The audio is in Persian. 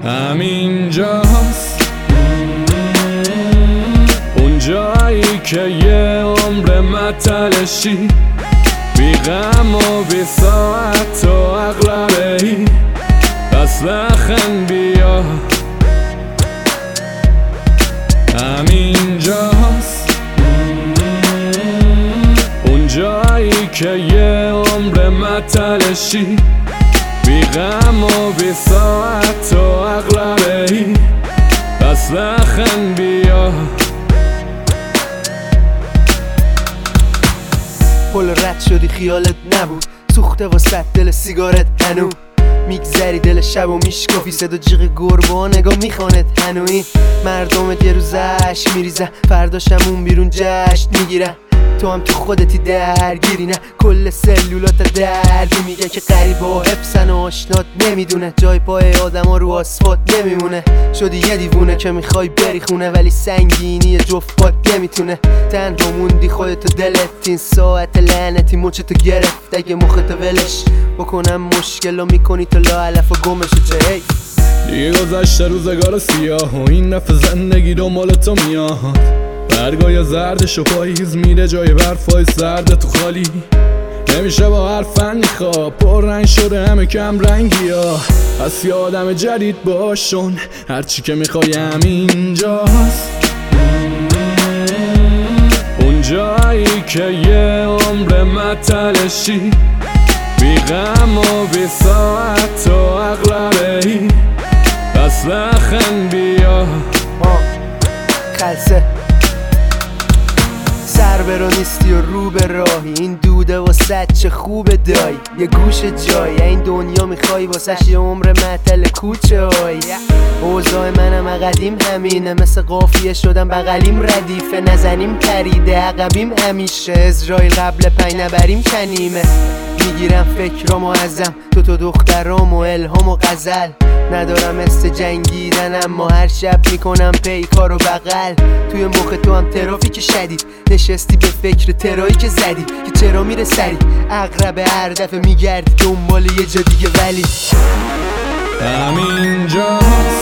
همینجاست اون جایی که یه عمر متلشی، بی غم و بی ساعت و اغلبه ای. پس لخن بیا، همینجاست اون جایی که یه عمر متلشی، بی غم و بی ساعت و اغلبه ای. پس لخن بیا. پل رد شدی خیالت نبود، سوخته واسه دل سیگارت هنو میگذری دل شب و میشکافی، صدا جیغ گربه ها نگاه میخوانت هنوی. مردمت یه روزش میریزن، فرداشم اون بیرون جشن میگیرن. تو هم تو خودتی درگیری، نه کل سلولات دردی. میگه که غریبه و حفظن و آشنات نمیدونه، جای پای آدم ها رو آسفالت نمیمونه. شدی یه دیوونه که میخوای بری خونه، ولی سنگینی جفت پات نمیتونه. تنها موندی خودتو دلت، این ساعت لعنتی مچتو گرفت. اگه مختو ولش بکنم مشکلو میکنی تو لاعلف و گمشو چه هی. دیگه گذشته روزگار سیاه و این نفع زندگی رو مال تو میاد. برگای زردش و پاییز میره جای برفای سرد تو خالی. نمیشه با هر فنی خواب، پر رنگ شده همه کم رنگی ها. پس یه آدم جدید باشون، هرچی که میخوای همینجاست اون جایی که یه عمر متلشی، بی غم و بی ساعت و اغلبه ای. پس لخن بیا. خلصه سر برو نیستی و رو به راهی، این دوده واسه چه خوبه دایی. یه گوش جایی این دنیا میخوای واسه یه عمر معطل کوچه هایی. اوضاع منم قدیم همینه، مثل قافیه شدم بغلیم ردیفه. نزنیم پریده عقبیم همیشه، اسرائیل قبل پی نبریم کنیمه. میگیرم فکرامو ازم تو دخترام و الهام و غزل. ندارم مثل جنگیدن اما هر شب میکنم پیکار و بغل. توی مخ تو هم ترافیک شدید، نشستی به فکر ترایی که زدی که چرا میره سری. اقرب هر دفعه میگردی دنبال یه جا دیگه، ولی همینجاست